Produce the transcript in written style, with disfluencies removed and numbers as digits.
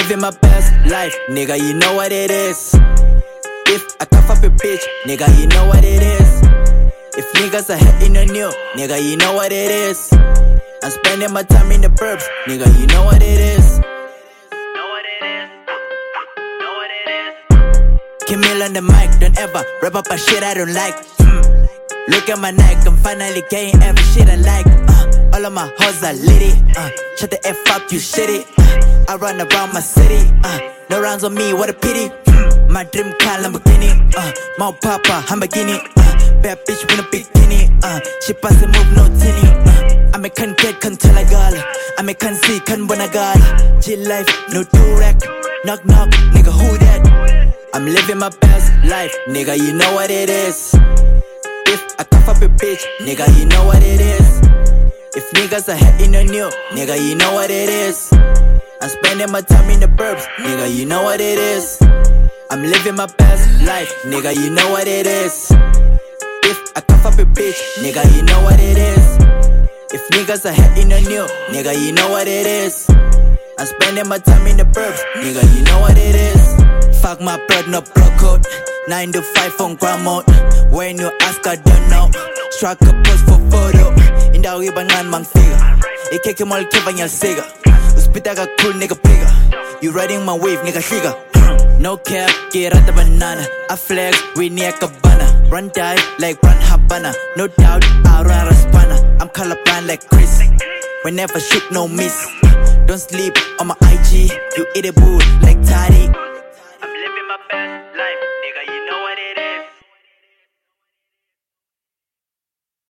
living my best life, nigga, you know what it is. If I cuff up a bitch, nigga, you know what it is. If niggas are hating on you, nigga, you know what it is. I'm spending my time in the burbs, nigga, you know what it is. Camille on the mic, don't ever rap up a shit I don't like. Look at my neck, I'm finally getting every shit I like. All of my hoes are litty. Shut the F up, you shitty. I run around my city. No rounds on me, what a pity. My dream car Lamborghini. My papa, Lamborghini. Bad bitch with a bikini. She pass and move, no tinny. I make can get, can tell a girl. I make can see, can win a girl. Chill life, no do-rack. Knock, knock, nigga, who that? I'm living my best life, nigga, you know what it is. If I cuff up a bitch, nigga, you know what it is. If niggas are hating on you, nigga, you know what it is. I'm spending my time in the burbs, nigga, you know what it is. I'm living my best life, nigga, you know what it is. If I cuff up a bitch, nigga, you know what it is. If niggas are hating on you, nigga, you know what it is. I'm spending my time in the burbs, nigga, you know what it is. Fuck my blood, no blood code. 9 to 5 on ground mode. When you ask, I don't know. Strike a post for photo. Inda iban ngan mang figure. Ikeke mal kivan yal siga. Uspitaga cool nigga bigger. You riding my wave, nigga shiga. No cap, get out the banana. I flex, we near cabana. Run die like run Habana. No doubt, I run Raspana. I'm colorblind like Chris. Whenever shoot, no miss. Don't sleep on my IG. You eat a boo like Toddy.